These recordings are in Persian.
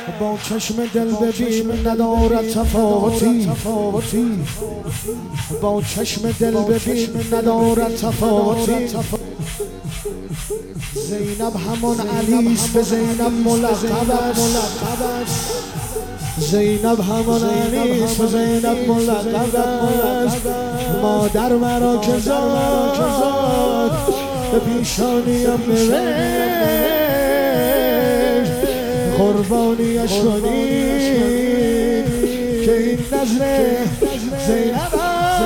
با چشم دل ببین ندارد تفاوتی، با چشم دل ببین ندارد تفاوتی. زینب همان علیست به زینب ملقب است، زینب همان علیست به زینب ملقب است. مادر مرا که زاد به پیشانیم نوشت، قربانیش کنید که این نظر زینب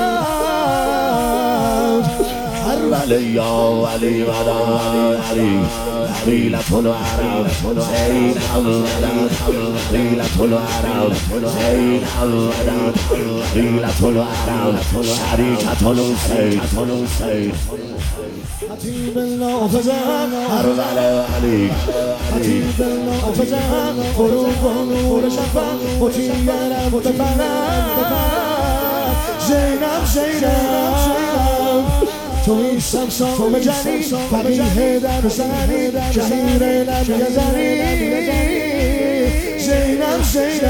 علی یا علی علی قیلت العرب زینب قیلت العرب زینب قیلت العرب شریکة الحسین خطیب نافذان ارسل علی خطیب نافذان غروب و نور شفق مطیع متفرد. زینب توی سمسام جنی فقیه در زنی شهیر لم یزنی. زینب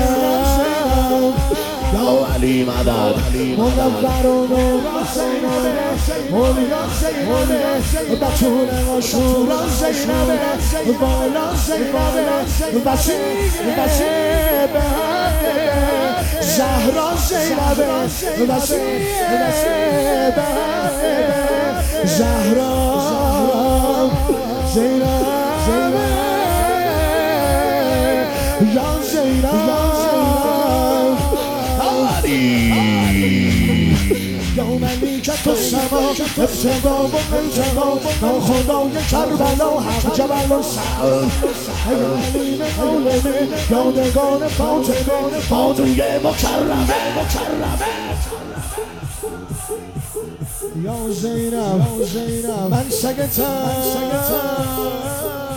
یا علی مدد منور و نور زینبه مولیا زینبه بطول مشهورا زینبه بالا زینبه بسی به حقه زهرا زینبه بسی به حقه زهرا زینبه یا زینب یومنی که تو سما ابتدا و انتقا ناخدای کربلا حق جبل و سعد حلیم مولمه یادگان فاطمه بادوی مکرمه یا زینب من سگتم